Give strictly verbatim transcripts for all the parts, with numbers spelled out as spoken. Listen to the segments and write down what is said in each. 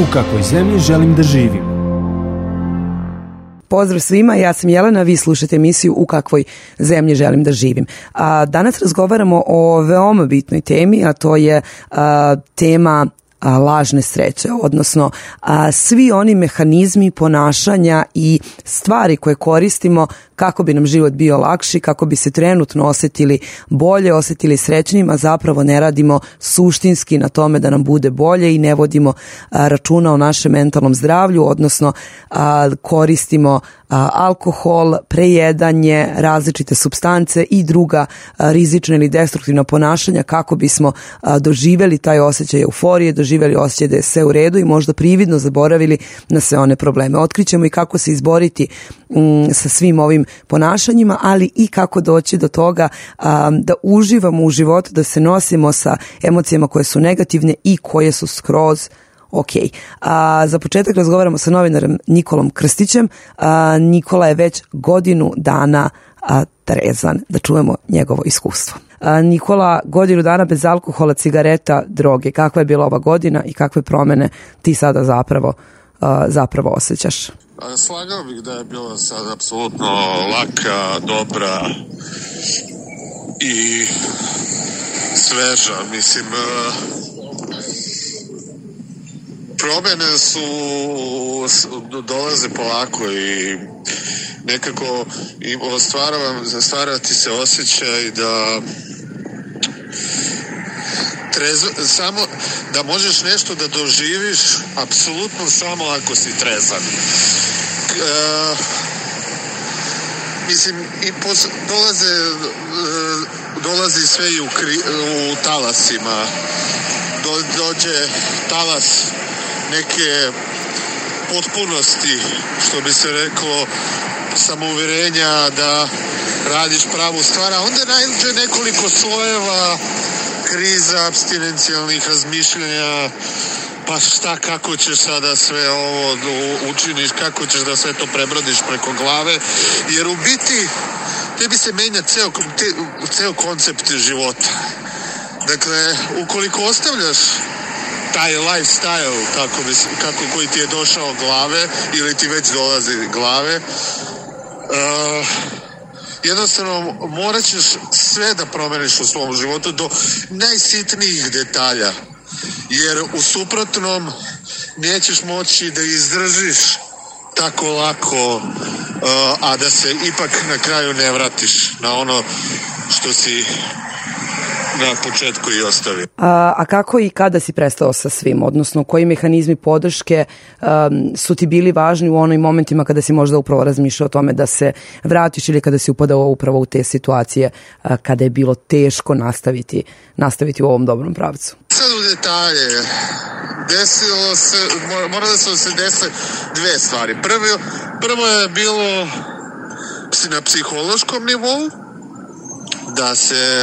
U kakvoj zemlji želim da živim? Pozdrav svima, ja sam Jelena, vi slušate emisiju U kakvoj zemlji želim da živim. A, danas razgovaramo o veoma bitnoj temi, a to je a, tema a, lažne sreće, odnosno a, svi oni mehanizmi ponašanja i stvari koje koristimo kako bi nam život bio lakši, kako bi se trenutno osetili bolje, osetili srećnim, a zapravo ne radimo suštinski na tome da nam bude bolje i ne vodimo a, računa o našem mentalnom zdravlju, odnosno a, koristimo a, alkohol, prejedanje, različite supstance i druga a, rizična ili destruktivna ponašanja kako bismo a, doživjeli taj osjećaj euforije, doživjeli osjećaj da je sve u redu i možda prividno zaboravili na sve one probleme. Otkrićemo i kako se izboriti m, sa svim ovim ponašanjima, ali i kako doći do toga a, da uživamo u životu, da se nosimo sa emocijama koje su negativne i koje su skroz ok. A, za početak razgovaramo sa novinarom Nikolom Krstićem. A, Nikola je već godinu dana a, trezan. Da čujemo njegovo iskustvo. A, Nikola, godinu dana bez alkohola, cigareta, droge. Kakva je bila ova godina i kakve promene ti sada zapravo, a, zapravo osjećaš? Slagao bih da je bila sad apsolutno laka, dobra i sveža. Mislim, promjene su dolaze polako i nekako stvara ti se osjećaj da trezvo, samo da možeš nešto da doživiš apsolutno samo ako si trezan. E, mislim i pos, dolaze dolazi sve i u, kri, u talasima. Do, dođe talas neke potpunosti, što bi se reklo, samouvjerenja da radiš pravu stvar, a onda naiđe nekoliko slojeva kriza, apstinencijalnih razmišljanja, pa šta, kako ćeš sada sve ovo učiniš, kako ćeš da sve to prebrodiš preko glave, jer u biti tebi se menja ceo, te, ceo koncept života. Dakle, ukoliko ostavljaš taj lifestyle kako, bi, kako koji ti je došao glave ili ti već dolazi glave, uh, jednostavno morat ćeš sve da promeniš u svom životu do najsitnijih detalja, jer u suprotnom nećeš moći da izdržiš tako lako, uh, a da se ipak na kraju ne vratiš na ono što si na početku i ostavi. A, a kako i kada si prestao sa svim? Odnosno, koji mehanizmi podrške um, su ti bili važni u onim momentima kada si možda upravo razmišljao o tome da se vratiš ili kada si upadao upravo u te situacije uh, kada je bilo teško nastaviti, nastaviti u ovom dobrom pravcu? Sad u detalje. Desilo se, moralo se se desi dve stvari. Prvo, prvo je bilo na psihološkom nivou, da se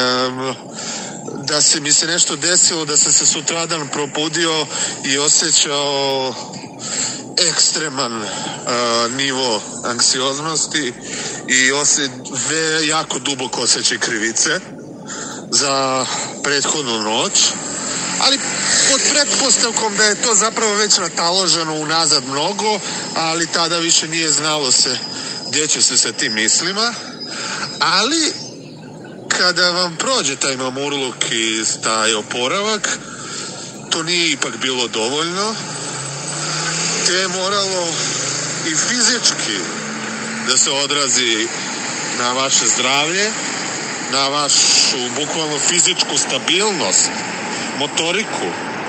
da se mi se nešto desilo, da sam se sutradan probudio i osjećao ekstreman uh, nivo anksioznosti i osje, ve, jako duboko osjećaj krivice za prethodnu noć, ali pod pretpostavkom da je to zapravo već nataloženo unazad mnogo, ali tada više nije znalo se gdje će se sa tim mislima, ali kada vam prođe taj mamurluk i taj oporavak, to nije ipak bilo dovoljno, te je moralo i fizički da se odrazi na vaše zdravlje, na vašu bukvalno fizičku stabilnost, motoriku.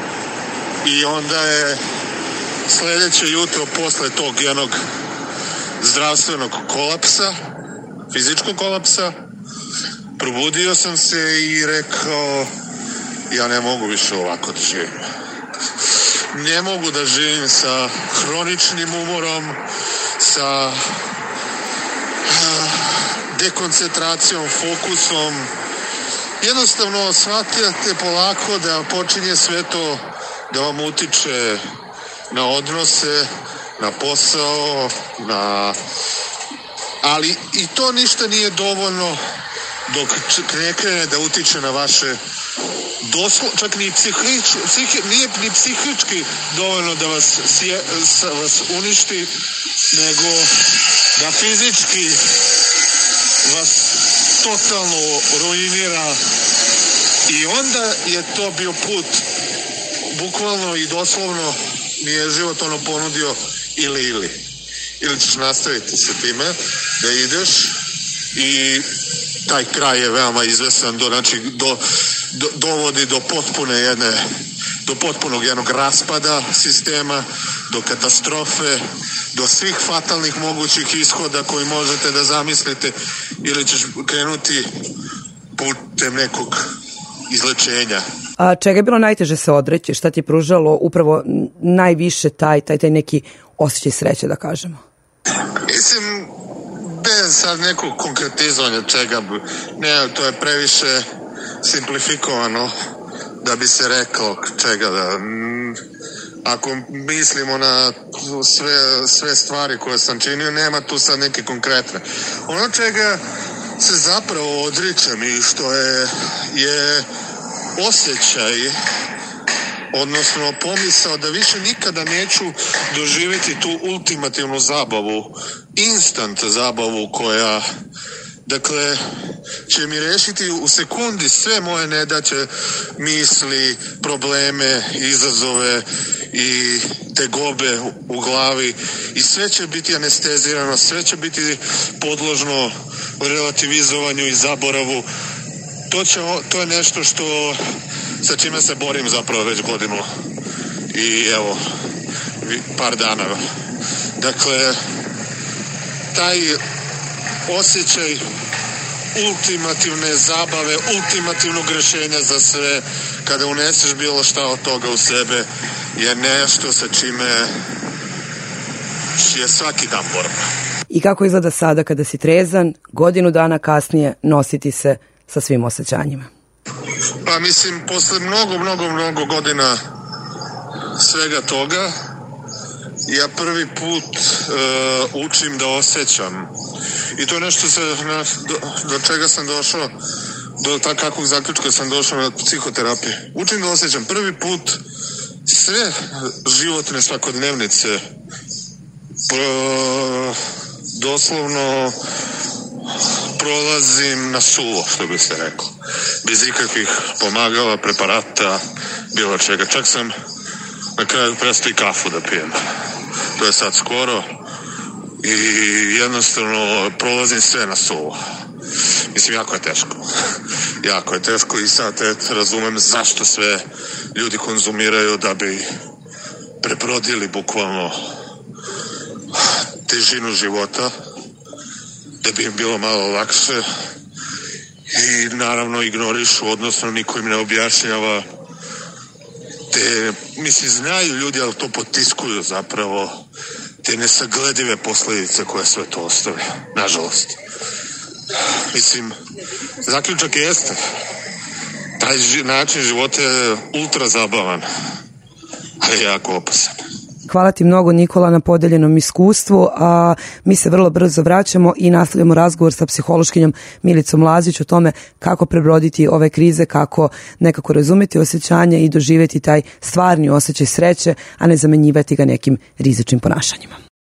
I onda je sljedeće jutro posle tog jednog zdravstvenog kolapsa, fizičkog kolapsa, probudio sam se i rekao, ja ne mogu više ovako da živim. Ne mogu da živim sa hroničnim umorom, sa dekoncentracijom, fokusom. Jednostavno shvatite polako da počinje sve to da vam utiče na odnose, na posao, na... ali i to ništa nije dovoljno dok ne krene da utiče na vaše doslo, čak ni psihič, psihi, nije ni psihički dovoljno da vas, sje, vas uništi, nego da fizički vas totalno ruinira. I onda je to bio put, bukvalno i doslovno mi je život ono ponudio ili ili. Ili ćeš nastaviti sa time da ideš i taj kraj je veoma izvesan, do, znači do, do, dovodi do potpune jedne, do potpunog jednog raspada sistema, do katastrofe, do svih fatalnih mogućih ishoda koji možete da zamislite, ili ćeš krenuti putem nekog izlečenja. A čega je bilo najteže se odreći? Šta ti je pružalo upravo najviše taj, taj, taj neki osjećaj sreće, da kažemo? Mislim, bez sad nekog konkretizovanja čega, ne, to je previše simplifikovano da bi se rekao čega da... Ako mislimo na sve, sve stvari koje sam činio, nema tu sad neke konkretne. Ono čega se zapravo odričem i što je, je osjećaj, odnosno pomisao da više nikada neću doživjeti tu ultimativnu zabavu, instant zabavu koja, dakle, će mi rešiti u sekundi sve moje nedaće, misli, probleme, izazove i tegobe u glavi i sve će biti anestezirano, sve će biti podložno relativizovanju i zaboravu. To, će, to je nešto što sa čime se borim zapravo već godinu i evo par dana. Dakle, taj osjećaj ultimativne zabave, ultimativnog rešenja za sve, kada uneseš bilo šta od toga u sebe, je nešto sa čime je svaki dan borba. I kako izgleda sada kada si trezan, godinu dana kasnije nositi se sa svim osjećanjima? Pa mislim, posle mnogo, mnogo, mnogo godina svega toga, ja prvi put uh, učim da osjećam. I to je nešto se, na, do, do čega sam došao, do takvog zaključka sam došao na psihoterapiju. Učim da osjećam. Prvi put sve životne svakodnevnice pro, doslovno prolazim na suvo, što bi se reklo. Bez ikakvih pomagala, preparata, bilo čega. Čak sam na kraju prestao i kafu da pijem. To je sad skoro. I jednostavno prolazim sve na suvo. Mislim, jako je teško. Jako je teško i sad et, razumem zašto sve ljudi konzumiraju da bi prebrodili bukvalno težinu života, da bi im bilo malo lakše i naravno ignorišu, odnosno niko im ne objašnjava te, mislim, znaju ljudi, ali to potiskuju zapravo, te nesagledive posljedice koje sve to ostavi, nažalost. Mislim, zaključak jeste, taj ži, način života je ultra zabavan, ali jako opasan. Hvala ti mnogo, Nikola, na podeljenom iskustvu, a mi se vrlo brzo vraćamo i nastavljamo razgovor sa psihološkinjom Milicom Lazić o tome kako prebroditi ove krize, kako nekako razumeti osjećanje i doživjeti taj stvarni osjećaj sreće, a ne zamenjivati ga nekim rizičnim ponašanjima.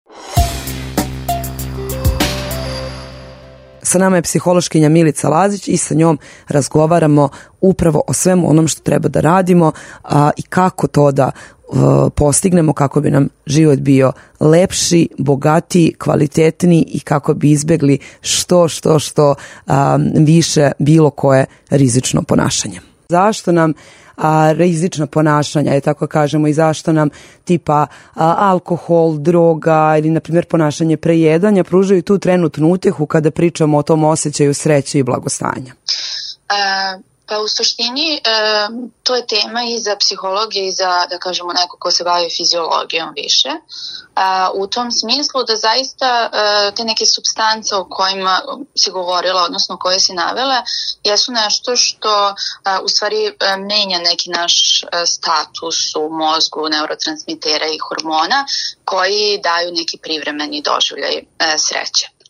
Sa nama je psihološkinja Milica Lazić i sa njom razgovaramo upravo o svemu onom što treba da radimo a, i kako to da postignemo kako bi nam život bio lepši, bogatiji, kvalitetniji i kako bi izbjegli što, što, što um, više bilo koje rizično ponašanje. Zašto nam a, rizična ponašanja, je tako kažemo, i zašto nam tipa a, alkohol, droga ili na primjer ponašanje prejedanja pružaju tu trenutnu utjehu kada pričamo o tom osjećaju sreće i blagostanja? Uh... Pa u suštini e, to je tema i za psihologiju i za, da kažemo, neko ko se bavi fiziologijom više. E, u tom smislu da zaista e, te neke supstance o kojima si govorila, odnosno koje si navela, jesu nešto što e, u stvari e, menja neki naš e, status u mozgu neurotransmitera i hormona koji daju neki privremeni doživljaj e, sreće.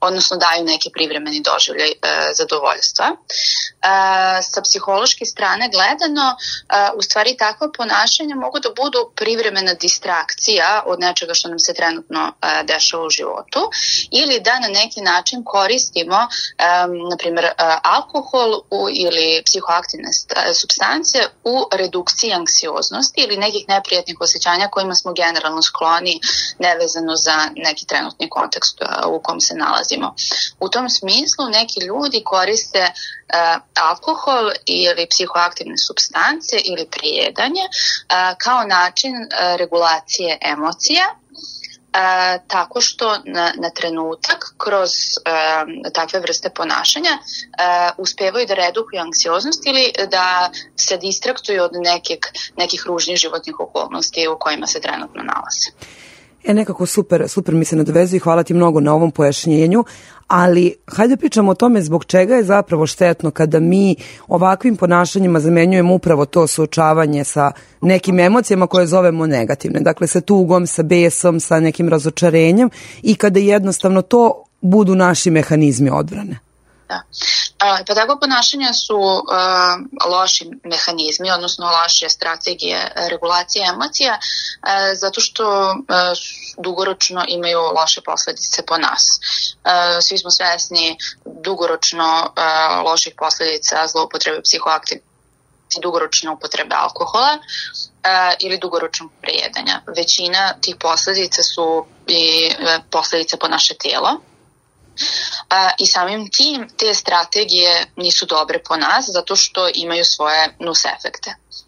odnosno daju neki privremeni doživljaj e, zadovoljstva. E, sa psihološke strane gledano, e, u stvari takva ponašanja mogu da budu privremena distrakcija od nečega što nam se trenutno e, dešava u životu ili da na neki način koristimo e, na primjer e, alkohol u, ili psihoaktivne supstance u redukciji anksioznosti ili nekih neprijatnih osjećanja kojima smo generalno skloni nevezano za neki trenutni kontekst u kom se nalazimo. U tom smislu neki ljudi koriste e, alkohol ili psihoaktivne supstance ili prijedanje e, kao način e, regulacije emocija, E, tako što na, na trenutak kroz e, takve vrste ponašanja e, uspevaju da redukuju anksioznost ili da se distraktuju od nekih, nekih ružnih životnih okolnosti u kojima se trenutno nalaze. E, nekako super, super mi se nadovezuje i hvala ti mnogo na ovom pojašnjenju, ali hajde pričamo o tome zbog čega je zapravo štetno kada mi ovakvim ponašanjima zamenjujemo upravo to suočavanje sa nekim emocijama koje zovemo negativne. Dakle, sa tugom, sa besom, sa nekim razočarenjem i kada jednostavno to budu naši mehanizmi odbrane. Da. Pa tako ponašanja su uh, loši mehanizmi, odnosno loše strategije regulacije emocija, uh, zato što uh, dugoročno imaju loše posledice po nas. Uh, svi smo svesni dugoročno uh, loših posledica zloupotrebe psihoaktivnih, dugoročne upotrebe alkohola uh, ili dugoročnog prejedanja. Većina tih posledica su i uh, posledice po naše tijelo. Uh, i samim tim te strategije nisu dobre po nas zato što imaju svoje nus efekte.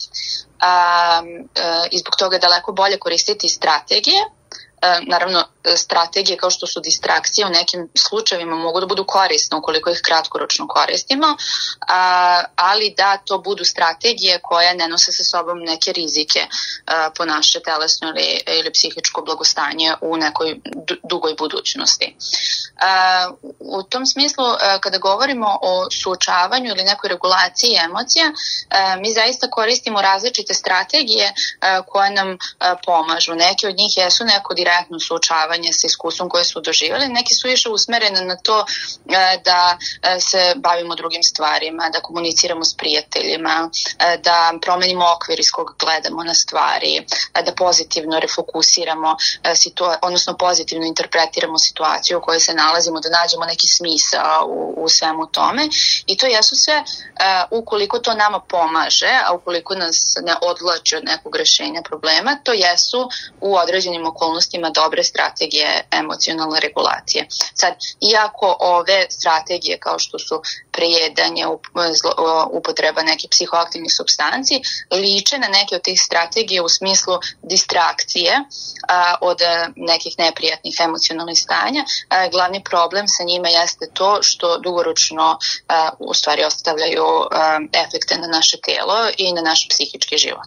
Uh, uh, I zbog toga je daleko bolje koristiti strategije. Uh, naravno, strategije kao što su distrakcije u nekim slučajevima mogu da budu korisne ukoliko ih kratkoročno koristimo, uh, ali da to budu strategije koje ne nose sa sobom neke rizike uh, po naše telesno ili, ili psihičko blagostanje u nekoj dugoj budućnosti. Uh, u tom smislu, uh, kada govorimo o suočavanju ili nekoj regulaciji emocija, uh, mi zaista koristimo različite strategije uh, koje nam uh, pomažu. Neke od njih jesu neko direktno suočavanje sa iskustvom koje su doživjeli, neki su više usmerene na to uh, da uh, se bavimo drugim stvarima, da komuniciramo s prijateljima, uh, da promenimo okvir iz kog gledamo na stvari, uh, da pozitivno refokusiramo, uh, situa- odnosno pozitivno interpretiramo situaciju u kojoj se nalazimo, da nađemo neki smisao u, u svemu tome i to jesu sve uh, ukoliko to nama pomaže, a ukoliko nas ne odvlači od nekog rešenja problema, to jesu u određenim okolnostima dobre strategije emocionalne regulacije. Sad, iako ove strategije kao što su prejedanje, upotreba nekih psihoaktivnih supstanci, liče na neke od tih strategije u smislu distrakcije a, od nekih neprijatnih emocionalnih stanja, a, glavni problem sa njima jeste to što dugoročno a, u stvari ostavljaju a, efekte na naše telo i na naš psihički život.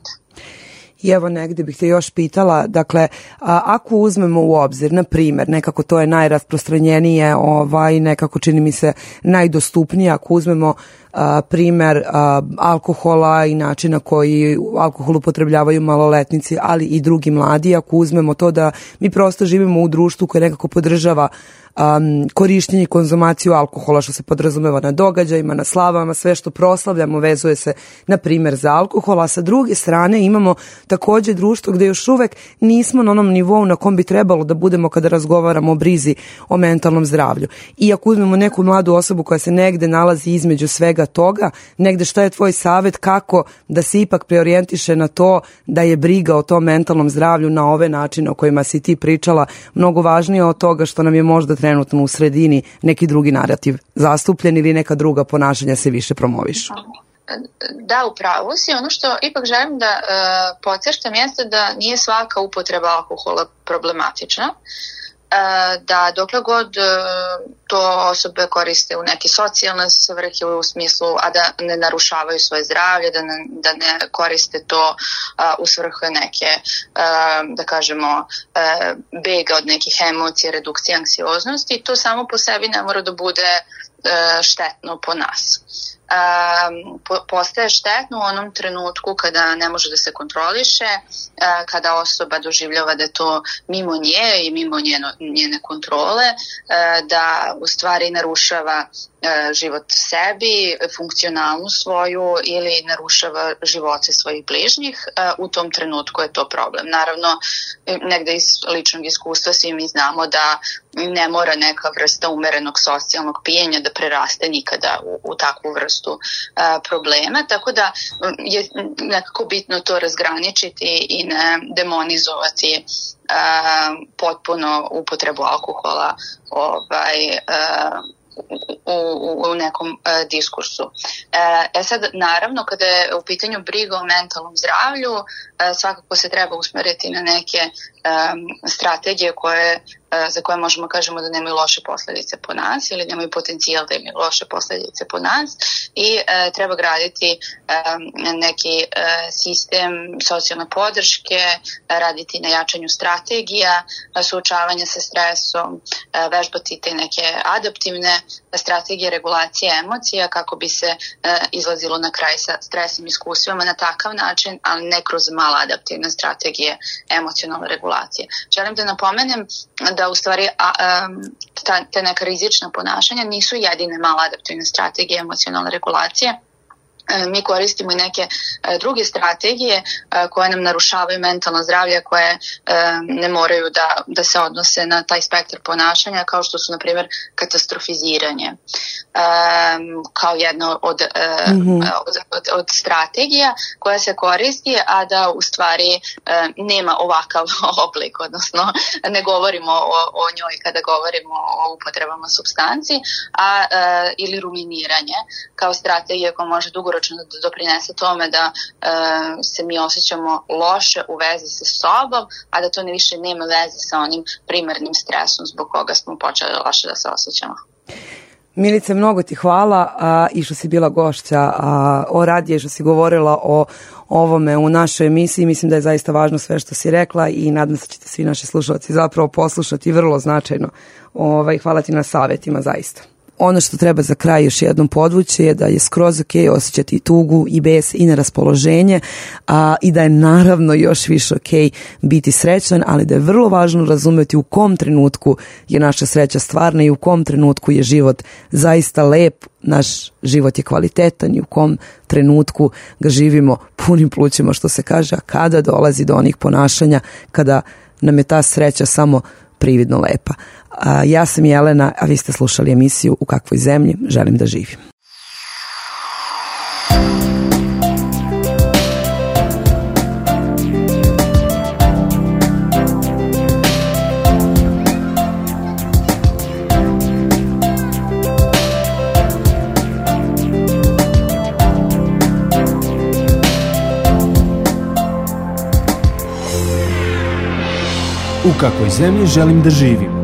I evo negdje bih te još pitala, dakle, a, ako uzmemo u obzir, na primjer, nekako to je najrasprostranjenije, ovaj, nekako čini mi se najdostupnije, ako uzmemo a, primjer a, alkohola i način na koji alkohol upotrebljavaju maloletnici, ali i drugi mladi, ako uzmemo to da mi prosto živimo u društvu koje nekako podržava Um, korištenje i konzumaciju alkohola, što se podrazumeva na događajima, na slavama, sve što proslavljamo vezuje se na primjer za alkohol, a sa druge strane imamo također društvo gdje još uvek nismo na onom nivou na kom bi trebalo da budemo kada razgovaramo o brizi o mentalnom zdravlju. I ako uzmemo neku mladu osobu koja se negde nalazi između svega toga, negde šta je tvoj savjet kako da se ipak preorijentiše na to da je briga o tom mentalnom zdravlju na ove načine o kojima si ti pričala mnogo važnije od toga što nam je možda trenutno u sredini neki drugi narativ zastupljen ili neka druga ponašanja se više promovišu? Da, upravo si. Ono što ipak želim da uh, podcrtam jeste da nije svaka upotreba alkohola problematična. Uh, da dokle god uh, to osobe koriste u neke socijalne svrhe u smislu, a da ne narušavaju svoje zdravlje, da ne, da ne koriste to uh, u svrhu neke, uh, da kažemo, uh, bega od nekih emocija, redukcije anksioznosti, to samo po sebi ne mora da bude štetno po nas. Postaje štetno u onom trenutku kada ne može da se kontroliše, kada osoba doživljava da je to mimo nje i mimo njeno, njene kontrole, da u stvari narušava život sebi, funkcionalnu svoju ili narušava živote svojih bližnjih. U tom trenutku je to problem. Naravno, negde iz ličnog iskustva svi mi znamo da ne mora neka vrsta umerenog socijalnog pijenja da preraste nikada u, u takvu vrstu a, problema, tako da je nekako bitno to razgraničiti i ne demonizovati a, potpuno upotrebu alkohola ovaj, a, U, u nekom e, diskursu. E, e sad, naravno, kada je u pitanju briga o mentalnom zdravlju, e, svakako se treba usmeriti na neke e, strategije koje, e, za koje možemo kažemo da nemaju loše posledice po nas ili nemaju potencijal da imaju loše posledice po nas i e, treba graditi e, neki e, sistem socijalne podrške, raditi na jačanju strategija, suočavanja sa stresom, e, vežbati te neke adaptivne strategije regulacije emocija kako bi se e, izlazilo na kraj sa stresnim iskustvima na takav način, ali ne kroz maladaptivne strategije emocionalne regulacije. Želim da napomenem da u stvari a, a, ta, te neka rizična ponašanja nisu jedine maladaptivne strategije emocionalne regulacije. Mi koristimo i neke druge strategije koje nam narušavaju mentalno zdravlje, koje ne moraju da, da se odnose na taj spektar ponašanja, kao što su, na primjer, katastrofiziranje kao jedno od, mm-hmm. od, od, od strategija koja se koristi, a da u stvari nema ovakav oblik, odnosno ne govorimo o, o njoj kada govorimo o upotrebama supstanci, a, ili ruminiranje kao strategija koja može dugo da doprinese tome da e, se mi osjećamo loše u vezi sa sobom, a da to ne više nema veze sa onim primarnim stresom zbog koga smo počeli loše da se osjećamo. Milice, mnogo ti hvala a, i što si bila gošća a, o radije, što si govorila o ovome u našoj emisiji. Mislim da je zaista važno sve što si rekla i nadam se da ćete svi naši slušalci zapravo poslušati, vrlo značajno. Ovaj, hvala ti na savjetima, zaista. Ono što treba za kraj još jednom podvući je da je skroz ok osjećati i tugu i bes i neraspoloženje a, i da je naravno još više ok biti srećan, ali da je vrlo važno razumjeti u kom trenutku je naša sreća stvarna i u kom trenutku je život zaista lep, naš život je kvalitetan i u kom trenutku ga živimo punim plućima, što se kaže, a kada dolazi do onih ponašanja kada nam je ta sreća samo prividno lepa. A, ja sam Jelena, a vi ste slušali emisiju U kakvoj zemlji želim da živim. U kakvoj zemlji želim da živim.